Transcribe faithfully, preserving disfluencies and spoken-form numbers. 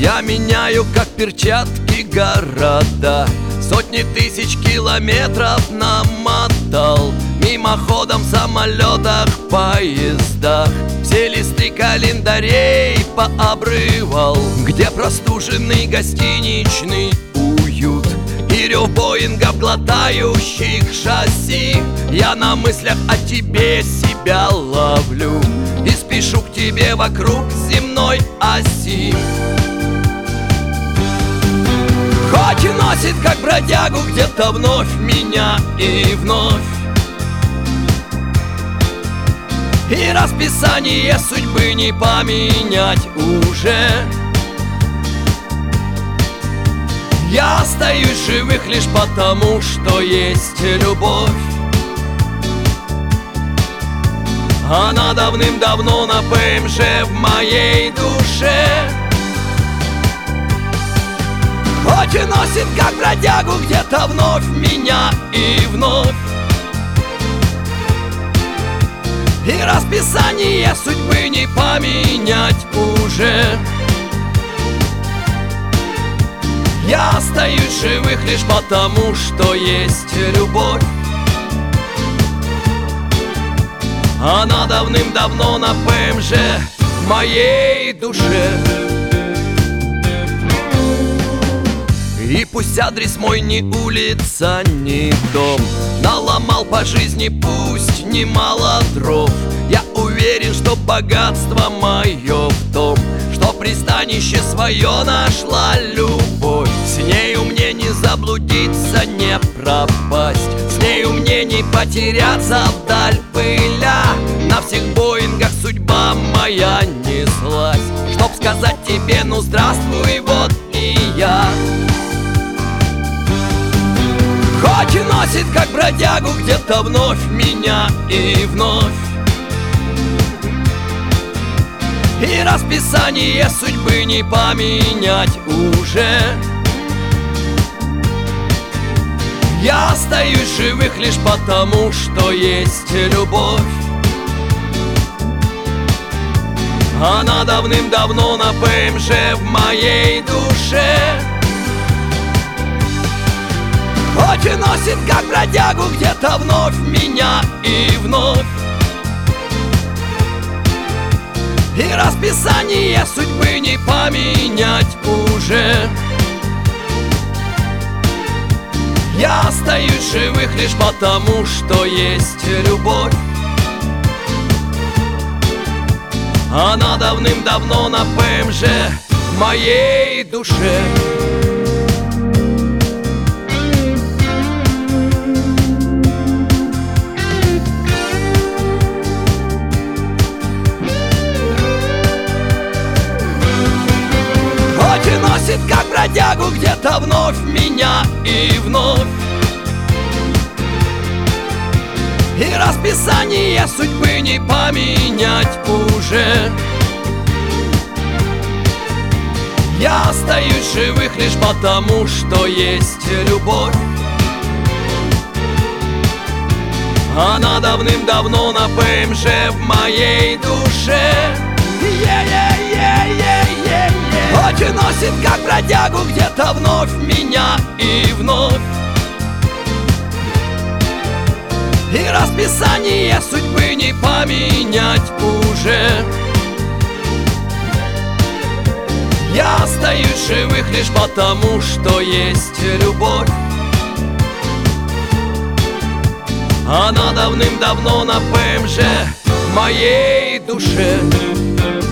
Я меняю, как перчатки, города. Сотни тысяч километров намотал, мимоходом в самолетах, поездах. Все листы календарей пообрывал, где простуженный гостиничный уют и рев боингов, глотающих шасси. Я на мыслях о тебе себя ловлю и спешу к тебе вокруг земной оси. Хоть и носит, как бродягу, где-то вновь меня и вновь, и расписание судьбы не поменять уже. Я остаюсь живых лишь потому, что есть любовь. Она давным-давно на ПМЖ в моей душе. Хоть и носит, как бродягу, где-то вновь меня и вновь, и расписание судьбы не поменять уже. Я остаюсь живых лишь потому, что есть любовь. Она давным-давно на ПМЖ в моей душе. И пусть адрес мой не улица, не дом, наломал по жизни пусть немало дров, я уверен, что богатство мое в том, что пристанище свое нашла любовь. С нею мне не заблудиться, не пропасть, с нею мне не потеряться вдаль пыля. На всех боингах судьба моя неслась, чтоб сказать тебе: ну здравствуй, вот и я. Хоть и носит, как бродягу, где-то вновь меня и вновь, и расписание судьбы не поменять уже. Я остаюсь живых лишь потому, что есть любовь. Она давным-давно на ПМЖ в моей душе. Хоть и носит, как бродягу, где-то вновь меня и вновь, и расписание судьбы не поменять уже. Я остаюсь живых лишь потому, что есть любовь. Она давным-давно на ПМЖ в моей душе. Как бродягу, где-то вновь меня и вновь, и расписание судьбы не поменять уже. Я остаюсь живых лишь потому, что есть любовь. Она давным-давно на ПМЖ в моей душе. Хоть и носит, как бродягу, где-то вновь меня и вновь, и расписание судьбы не поменять уже. Я остаюсь живых лишь потому, что есть любовь. Она давным-давно на ПМЖ в моей душе.